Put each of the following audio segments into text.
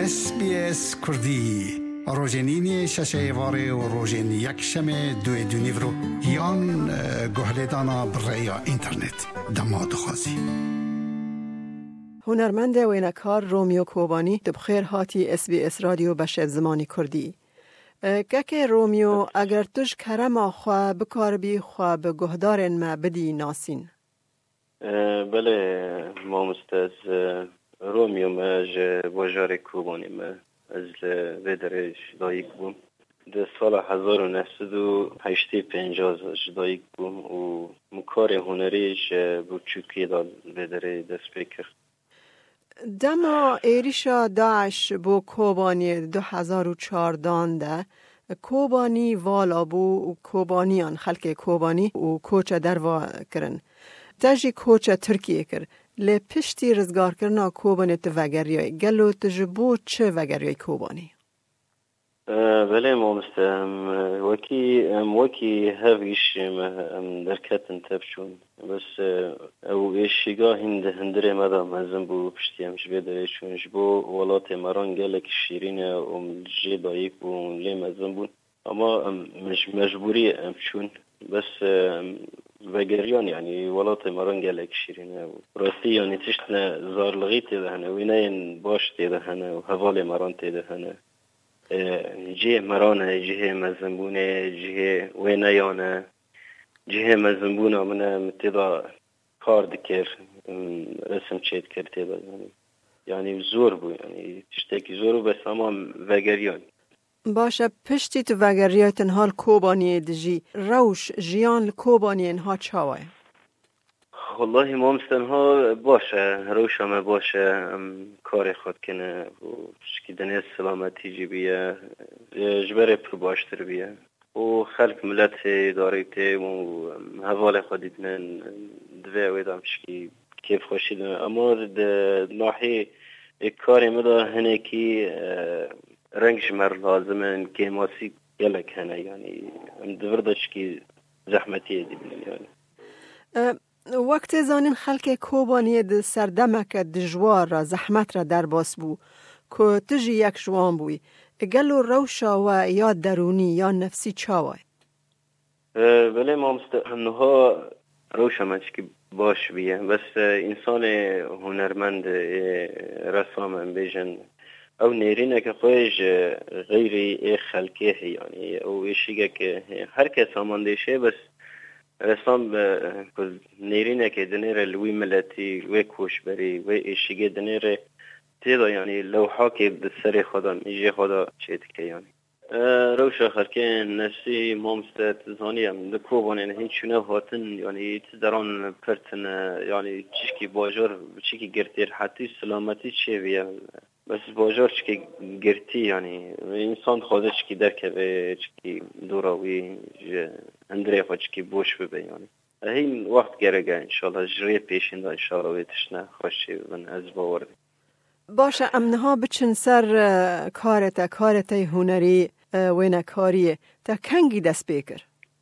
SBS کردی روزنینی ششه واره و روزن یک شمه دوی دونیورو یان گهلیدانا برای اینترنت دما دخوازی. هنرمند و اینکار رومیو کوبانی دبخیر هاتی SBS رادیو بشد زمانی کردی. که رومیو اگر توش کرم خواه بکار بی خواه بگهدارن ما بدی ناسین؟ بله ما مستاز رومیو ما بجار کوبانی ما از بدرش دایک بوم ده سال 1985 دایک بوم و مکار هنریش بچوکی دال بدره دست بکر. دما ایریشا داعش بو کوبانی 2014 ده کوبانی والا بو و کوبانیان خلق کوبانی و کوچه دروا کرن تاجی کوچه ترکیه کر لی پشتی رزگار کرنا کوبانی تو وگریای گلو تجبو چه وگریای کوبانی؟ بله ما مستهم وکی هاویش درکتن تبشون بس او ایشیگاه هندره مدام مزن بو پشتی همش بیدره چونش بو ولات مران گلک شیرینه و جی دایک بو لی مزن بون اما مش مجبوری چون بس وگریان یعنی ولات مران گلک شیرینه راستی یعنی تشتنا زارلغی تیده هنه ویناین باش تیده هنه و حوال مران تیده هنه جه مرانه جه مزنبونه جه وینایانه جه مزنبونه من متدا کار دکر رسم چید کرده یعنی زور بو یعنی تشتکی زور بو بس اما وگریان باشه پشتی تو وگریای تنها کوبانی دجی روش جیان کوبانی انها چاوه؟ والله ما مستنها باشه روش همه باشه کار خود کنه و شکی دنیا سلامتی جی بیه جبره پر باشتر بیه و خلق ملت داریته و حوال خودی دنن دوه ویدام شکی کیف خوشی دنه اما ناحی کاری مدا هنه کی رنگش مر لازمن که ماسی گلک هنه یعنی دورده شکی زحمتی دی بینن یعنی وقت زانین خلق کوبانی ده سردمک دجوار را زحمت را در باس بو که تجی یک جوان بوی گلو روشا و یا درونی یا نفسی چاوای؟ بله ما مستحنها روشا مچکی باش بیه بس انسان هنرمند رسام بیجن او نیرینه که خویش غیری خلقه یعنی او ایشیگه که هر کس آماندشه بس رسام کل نیرینه که دنیره لوی ملتی و کوشبری و ایشیگه دنیره تیدا یعنی لوحا که بسر خدا میجه خدا چید که یعنی روش آخر که نفسی مامستت زانی هم دکوبانه هیچ چونه هاتن یعنی تدران پرتن یعنی چشکی باجار چشکی گرتیر حتی سلامتی چه بیه بس باجار چکی گرتی یعنی انسان خواهده چکی درکه به چکی دوراوی اندره خواهد چکی بوش ببه یعنی این وقت گرگه انشالله جریه پیشین دا انشالله ویتشنه خوشی من از باورده باشه امنها بچن سر کارت هنری وینکاریه تا کنگی دست بیکر؟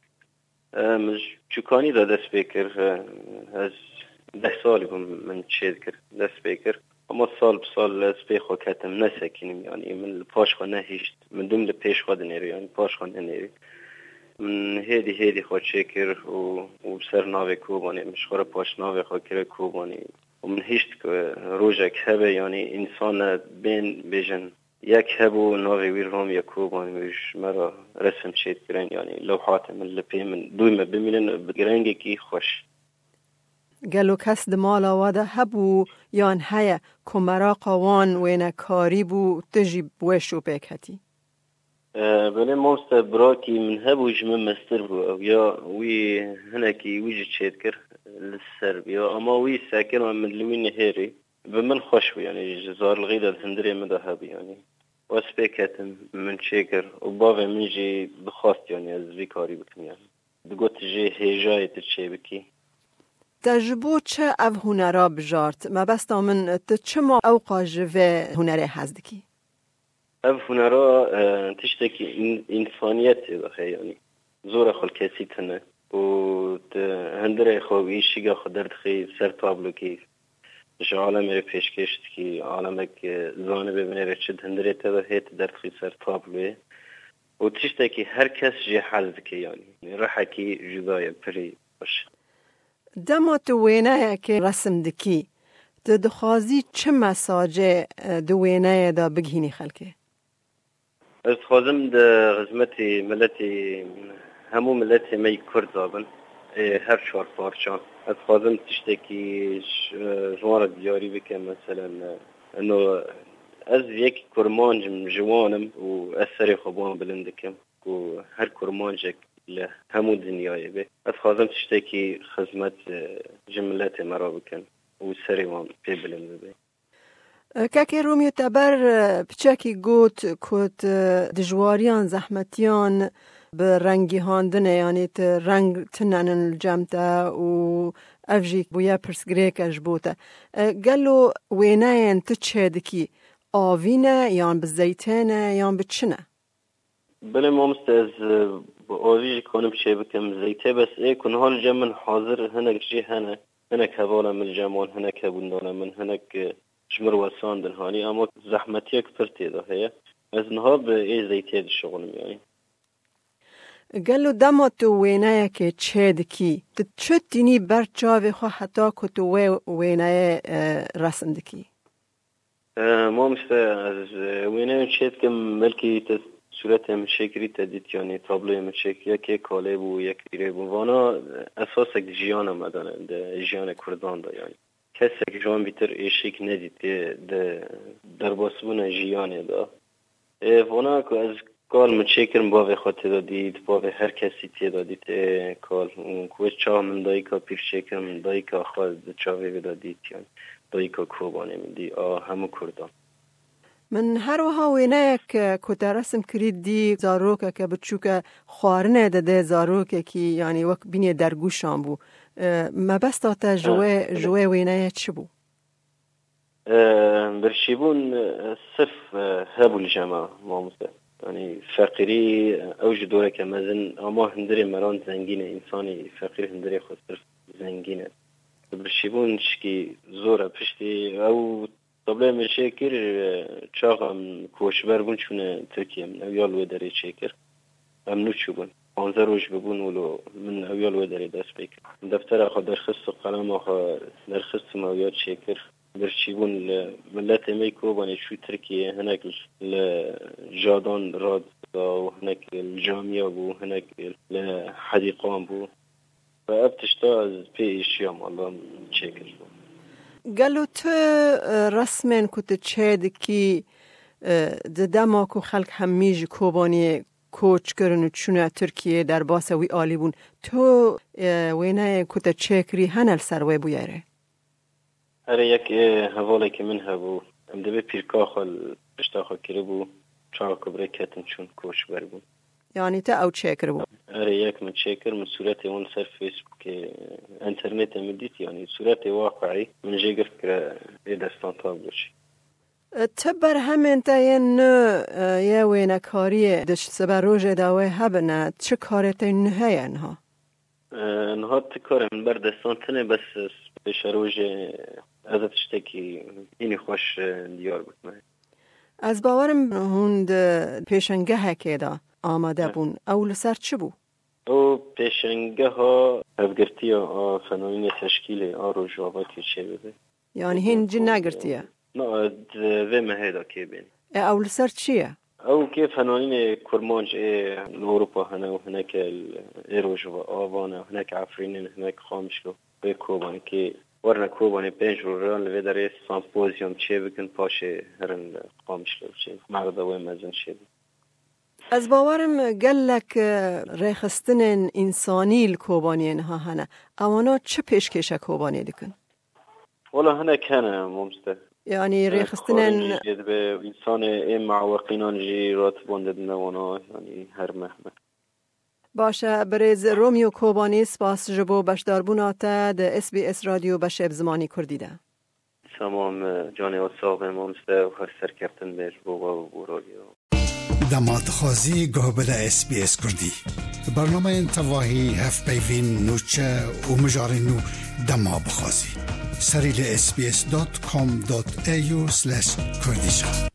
چوکانی دا دست بیکر از 10 سالی من چید کرد دست بیکر اما سال بسال سپیخو کتم نسکنیم یعنی من پاش خو نهیشت من دوم لپیش خود نیری یعنی پاش خو نهیری من هیدی خود شکر و سر ناوی کوبانی مشخور پاش ناوی خود کره کوبانی و من هیشت که روژک هبه یعنی انسان بین بیجن یک هبو ناوی وی روم یا کوبانی ویش مرا رسم چید کرن یعنی لوحات من لپی من دوی ببینن بگرنگی کی خوش گلو کس دمال آواده هبو یان هیا کمرا قوان وینکاری بو تجیب وشو پیکتی بله موست براکی من هبو جمع مستر بو یا وی هنکی ویجی چید کر لسر بیا اما وی ساکن من لوی نهری به من خوش بو یعنی جزار الغیده هندری مده هبی یعنی واس پیکتم من چیکر و باوی من جی بخواست یعنی از وی کاری بکن یعنی دگوت جی هیجای ترچه بکی تجربه چه او هنرا بجارت ما بس من چه ما اوقا جوه هنره هزدکی؟ او هنرا تشتکی انسانیت بخی یعنی زور خل کسی تنه و هندره خویشیگا خود دردخی سر تابلو کی مش عالم رو پیش کشت که عالم که زانه ببینه رچد هندره تا هیت در خیسر تابلوه و تشته که هر کس جی حل بکه یعنی رحکی جدای پری باشه. دما تو وینه که رسم دکی دخوازی چه مساجه دو وینه دا بگهینی خلکه؟ از خوازم دا غزمتی ملتی همو ملتی می کرد زابن هر چهار پارچان. از خوازم تشته که جوان دیاری بکن مثلا انو از یک کرمانج جوانم و اثر خوبان بلندکم و هر کرمانجک له همو دنیای به. از خوازم تشته که خدمت جملت مرا بکن و سری وان پی بلنده به. که رومیو تبر پچکی گوت کت دجواریان زحمتیان به رنگی هاندنه یعنی رنگ تنن الجمتا و افجیک بویا پرسگریکش بوتا گلو وینه این تچه دکی آوینه یان به زیتنه یان به چنه؟ بله مامست از با آویج کنم چه بکم زیته بس کنه حال جمن حاضر هنک جی هنک حوالا من جمال هنک هبوندانه من هنک شمر وسان دنهانی اما زحمتی اکتر تیده هیا از نها به زیته شغلم یعنی گلو دما تو وینه که چه دکی چه تینی بر چاوی خو حتی که تو وینه رسم دکی مامست از وینه چه دکم ملکی صورت مشکری تدید یعنی تابلوی مشکری که کاله بو یک ایره بو وانا اساس یک جیان آمدانه ده جیان کردان ده یعنی کسی که جوان بیتر ایشک ندید در باسبون جیانه ده وانا که از کال مشکرم باوی خواهد دادید باوی هر کسی تی دادید کال کوش چاه من دایی که پیر شکرم دایی که خواهد چاوی بدادید یعنی دایی که کوبانه میدی همو کردان من هر وها وینه که رسم کرید دی زاروکه که بچوکه خوارنه ده زاروکه که یعنی وقت بینی درگوشان بو مبستا تا جوه وینه چه بو؟ برشیبون صرف هبو الجماع ماموسه یعنی فقیری اوج دوره که مزن اما هندری مران زنگینه انسانی فقیر هندری خود صرف زنگینه برشیبون شکی زوره پشتی او طبعا مشاكر چاقم کوشبر بون چونه ترکیه من اویال و داره چکر امنو چو بون 15 روز ببون ولو من اویال و داره دست بکر دفتر آخا درخست و قلم آخا درخست مویاد چکر برچی بون ملت میکو بانه چو ترکیه هنک لجادان راد و هنک الجامعه بو هنک لحدیقان بو و ابتشتا از پی اشیام الله چکر بو گلو تو رسمن کت چه دکی دما کو خلق همیج کوبانی کوچ کرن چونه ترکیه در باسوی عالی بون تو وینه کت چکری هنل سروی بویره اره یک حواله که من هبو ام دبه پیرکا خال پشتاخا کری بو چاق کبره کتن چون کوچ بر بون یعنی تا او چکر بو اره یک من چکر من صورت اون سر فیسبوک انترنت مدیت یعنی صورت واقعی من جگر که دستان تاب باشی تبر همین تا یه وینه کاریه دش سبر روژ داوه هبنه چه کاره تا نهه انها؟ انها تکاره من بر دستان تنه بس بشه روژ ازتش تکی اینی خوش دیار بود من از باورم هوند پیشنگه که دا آماده بون اول سر چه بو؟ او پیشنگه ها هفگرتی فنانین تشکیل روژ آباتی چه بده یعنی هنجی نگرتیه؟ نه و مهیدا که بین اول سر چیه؟ او که فنانین کرمانج اروپا هنه و هنک روژ آبانه هنک عفرینین هنک خامشلو به کوبانه که ورنه کوبانه 5 روران لوی داره سامپوزیوم چه بکن پاشه هرن خامشلو چه مرده و مزن شه از باورم گلک ریخستن انسانی الکوبانی اینها هنه اوانا چه پیشکش کوبانی دکن؟ والا هنه کنه ممسته یعنی ریخستن به انسان این معوقینان جی رات بانده نوانا یعنی هر مهمه باشه برز رومیو کوبانی سپاس جبو بشداربونا تا ده اس بی اس رادیو بشب زمانی کردیده تمام جانی و صاحب ممسته و هر سرکفتن بیش بو رادیو دمات خوازی گوهبده اس بی اس کردی برنامه انتواهی هف بیوین نوچه و مجارنو دما بخوازی سریل sbs.com.au/Kurdish